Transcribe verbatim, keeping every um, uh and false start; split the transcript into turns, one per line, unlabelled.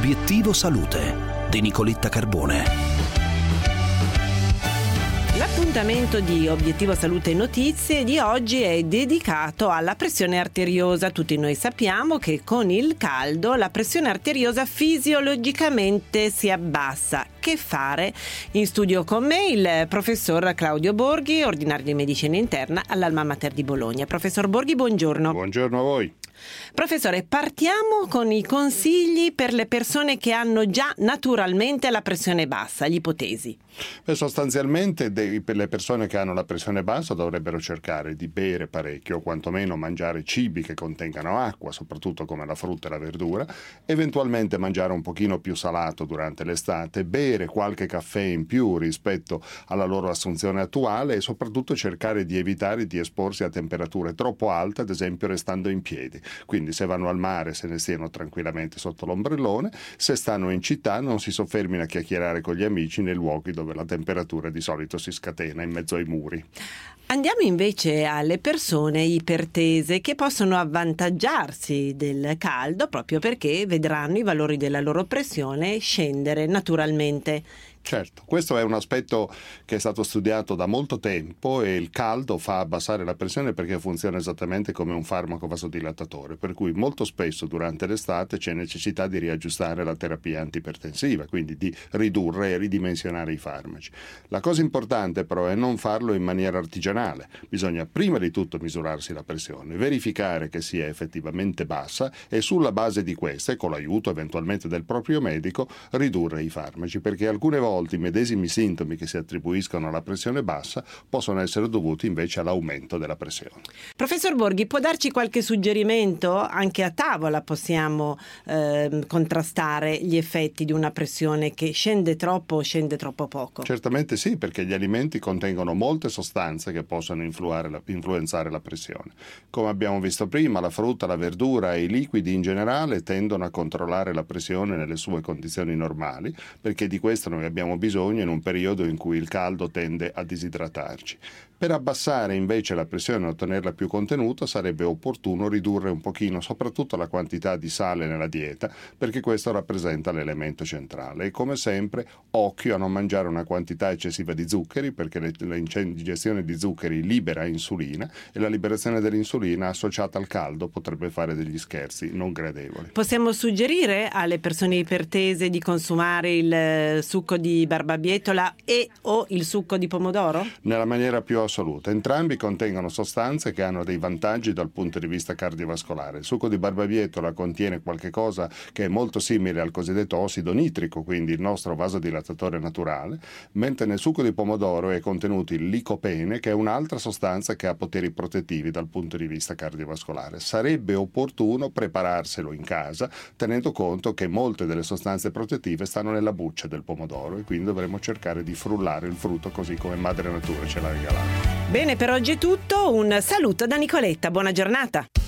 Obiettivo Salute di Nicoletta Carbone.
L'appuntamento di Obiettivo Salute Notizie di oggi è dedicato alla pressione arteriosa. Tutti noi sappiamo che con il caldo la pressione arteriosa fisiologicamente si abbassa. Che fare? In studio con me il professor Claudio Borghi, ordinario di medicina interna all'Alma Mater di Bologna. Professor Borghi, buongiorno.
Buongiorno a voi.
Professore, partiamo con i consigli per le persone che hanno già naturalmente la pressione bassa, gli ipotesi.
Beh, sostanzialmente de- per le persone che hanno la pressione bassa dovrebbero cercare di bere parecchio, o quantomeno mangiare cibi che contengano acqua, soprattutto come la frutta e la verdura, eventualmente mangiare un pochino più salato durante l'estate, bere qualche caffè in più rispetto alla loro assunzione attuale e soprattutto cercare di evitare di esporsi a temperature troppo alte, ad esempio restando in piedi. Quindi se vanno al mare se ne stiano tranquillamente sotto l'ombrellone, se stanno in città non si soffermino a chiacchierare con gli amici nei luoghi dove la temperatura di solito si scatena in mezzo ai muri.
Andiamo invece alle persone ipertese che possono avvantaggiarsi del caldo proprio perché vedranno i valori della loro pressione scendere naturalmente.
Certo, questo è un aspetto che è stato studiato da molto tempo e il caldo fa abbassare la pressione perché funziona esattamente come un farmaco vasodilatatore, per cui molto spesso durante l'estate c'è necessità di riaggiustare la terapia antipertensiva, quindi di ridurre e ridimensionare i farmaci. La cosa importante però è non farlo in maniera artigianale, bisogna prima di tutto misurarsi la pressione, verificare che sia effettivamente bassa e sulla base di questa e con l'aiuto eventualmente del proprio medico ridurre i farmaci, perché alcune volte i medesimi sintomi che si attribuiscono alla pressione bassa possono essere dovuti invece all'aumento della pressione.
Professor Borghi, può darci qualche suggerimento? Anche a tavola possiamo eh, contrastare gli effetti di una pressione che scende troppo o scende troppo poco?
Certamente sì, perché gli alimenti contengono molte sostanze che possono la, influenzare la pressione. Come abbiamo visto prima, la frutta, la verdura e i liquidi in generale tendono a controllare la pressione nelle sue condizioni normali, perché di questo noi abbiamo bisogno in un periodo in cui il caldo tende a disidratarci. Per abbassare invece la pressione e ottenerla più contenuta sarebbe opportuno ridurre un pochino soprattutto la quantità di sale nella dieta, perché questo rappresenta l'elemento centrale. E come sempre occhio a non mangiare una quantità eccessiva di zuccheri, perché l'ingestione di zuccheri libera insulina e la liberazione dell'insulina associata al caldo potrebbe fare degli scherzi non gradevoli.
Possiamo suggerire alle persone ipertese di consumare il succo di barbabietola e o il succo di pomodoro?
Nella maniera più assoluta. Entrambi contengono sostanze che hanno dei vantaggi dal punto di vista cardiovascolare. Il succo di barbabietola contiene qualche cosa che è molto simile al cosiddetto ossido nitrico, quindi il nostro vasodilatatore naturale, mentre nel succo di pomodoro è contenuto il licopene, che è un'altra sostanza che ha poteri protettivi dal punto di vista cardiovascolare. Sarebbe opportuno prepararselo in casa, tenendo conto che molte delle sostanze protettive stanno nella buccia del pomodoro e quindi dovremo cercare di frullare il frutto così come Madre Natura ce l'ha regalato.
Bene, per oggi è tutto. Un saluto da Nicoletta. Buona giornata.